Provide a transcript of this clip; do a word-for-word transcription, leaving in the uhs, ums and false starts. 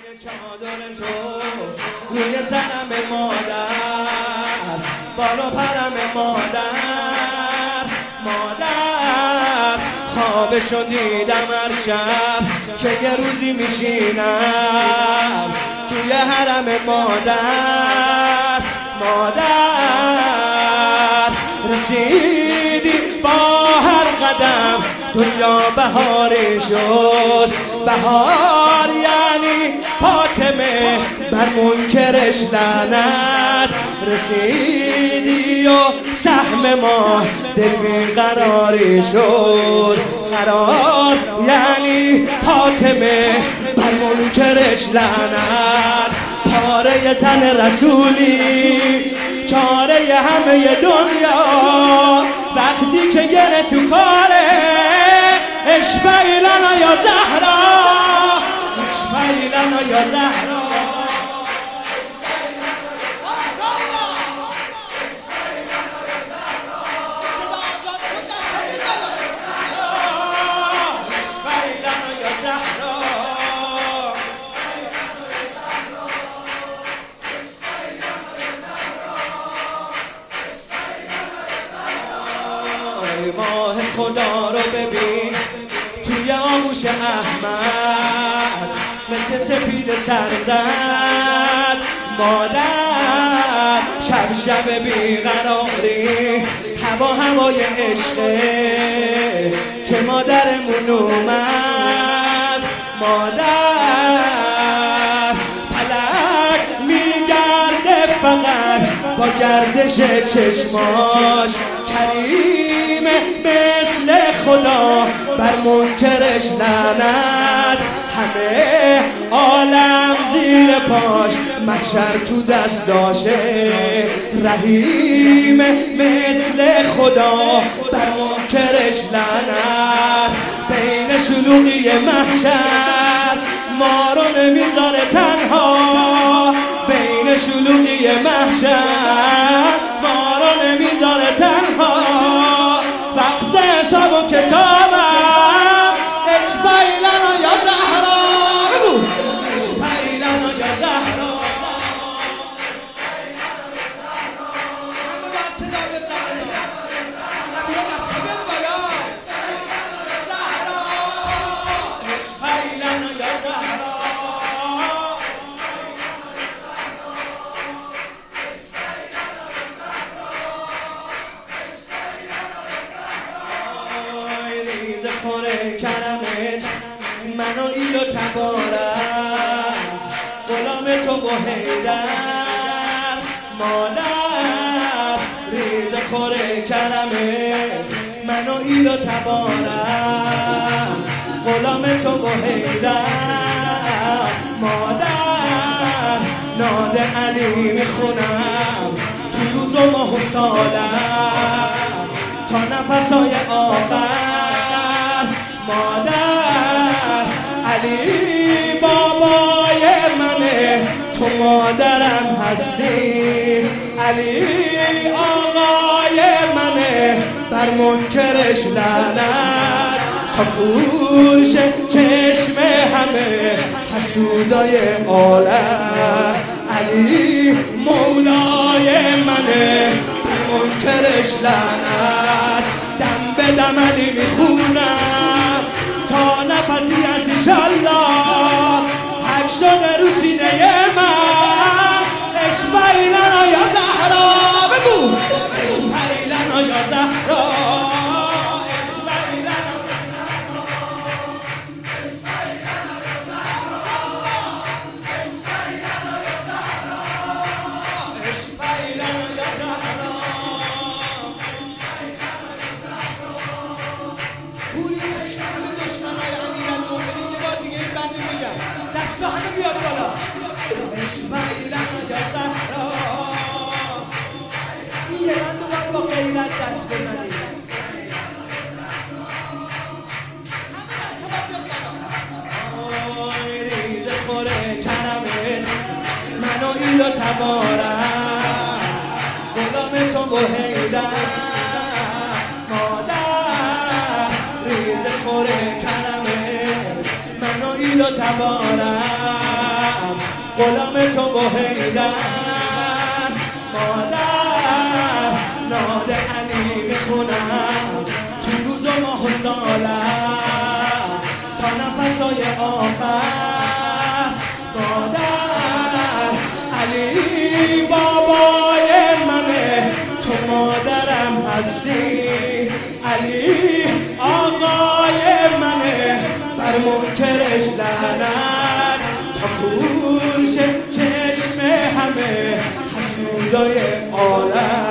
چادر تو روی سرم مادر، بارو پرم مادر، مادر خوابشو دیدم هر شب که یه روزی میشینم توی حرم مادر، مادر رسیدی با هر قدم دنیا بهاری شد، بهار یعنی فاطمه بر منکرش لعنت، رسیدی و سهم ما دل بیقراری شد، قرار یعنی فاطمه بر منکرش لعنت، پاره تن رسولی چاره همه دنیا، وقتی که گره تو کاره اشفعی لنا یا زهرا، اشفعی لنا یا زهرا، ماه خدا رو ببین توی آغوش احمد، مثل سپید سرزد مادر، شب شب بیقراری هوا هوای عشقه که مادرمون اومد، مادر فلک میگرده فقط با گردش چشماش، کریم مثل خدا بر منکرش لعنت، همه عالم زیر پاش محشر تو دستاشه، رحیم مثل خدا بر منکرش لعنت، بین شلوغی محشر ما رو نمیذاره تنها، بین شلوغی محشر ما رو نمیذاره تنها، وقت حساب و کتابم اشفعی لنا یا زهرا، بگو اشفعی لنا یا زهرا، همه باید صدا بزنید، همه دست بگو بالا زهرا، اشفعی لنا یا زهرا، خوره کرمت منو ایلو تبارم، غلام تو و حیدر مادر، ریز خوره کرمت منو ایلو تبارم، غلام تو و حیدر مادر، ناد علی میخونم تو روز و ماه و سالم تا نفسای آخر، مادر علی بابای منه تو مادرم هستی، علی آقای منه بر منکرش لعنت، تا پوش چشم همه حسودای عالم، علی مولای منه بر منکرش لعنت، دم به دم علی میخونم تا نفسی از ایشالله حک شده رو سینه من، اشفعی لنا یا زهرا، بگو اشفعی لنا یا زهرا، اشفعی لنا اشفعی لنا یا زهرا، پوری چشم همه دشمنای امیرالمؤمنین یه بار دیگه این بند میگم، دست همه بیاد بالا، اشفعی لنا یا زهرا، این یه بند رو باید با غیرت دست بزنید، آی ریز خوره کرمت منو ایلو تبارم، غلام تو و حیدر مادر، ریز خوره کرمت منو ایلو تبارم، غلام تو با حیدر مادر ناد علی میخونم تو روز و ماه و سالم تا نفسای آخر مادر علی بابای منه تو مادرم هستی علی آقای منه بر منکرش لعنت تا کور شه چشم همه حسودای عالم